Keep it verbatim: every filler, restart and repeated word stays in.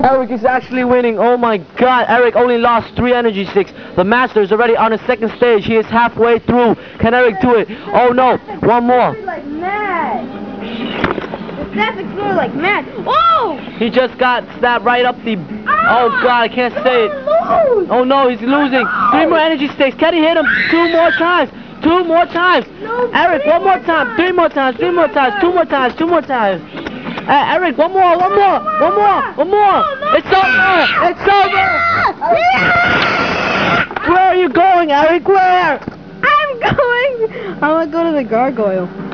Eric is actually winning. Oh my god, Eric only lost three energy sticks. The master is already on the second stage. He is halfway through. Can Eric do it? Oh no, one more. Like mad. The stats explode like mad. Oh! He just got stabbed right up the... Oh god, I can't say it. Oh no, he's losing. Three more energy sticks. Can he hit him two more times? Two more times. Eric, one more time. Three more times. Three more times. Two more times. Two more times. Uh, Eric, one more, one more, one more, one more. It's over. It's over. Where are you going, Eric? Where? I'm going. I'm gonna go to the gargoyle.